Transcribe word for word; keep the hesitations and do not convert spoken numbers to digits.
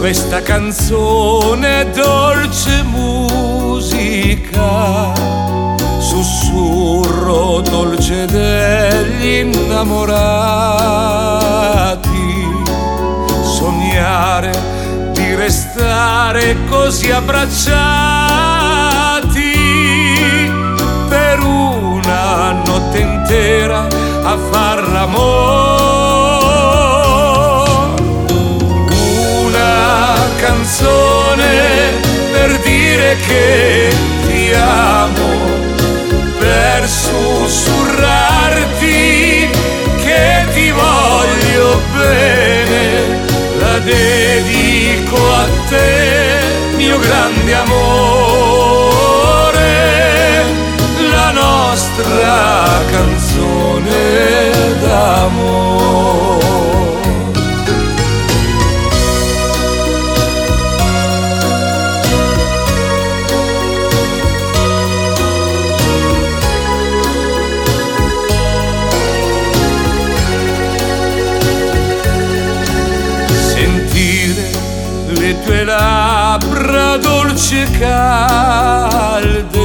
questa canzone è dolce musica, sussurro dolce degli innamorati, sognare di restare così abbracciati per una notte intera a far l'amore. Una canzone per dire che ti amo, per sussurrarti che ti voglio bene, la dedico a te, mio grande amore, la nostra canzone d'amore. Le tue labbra dolci e calde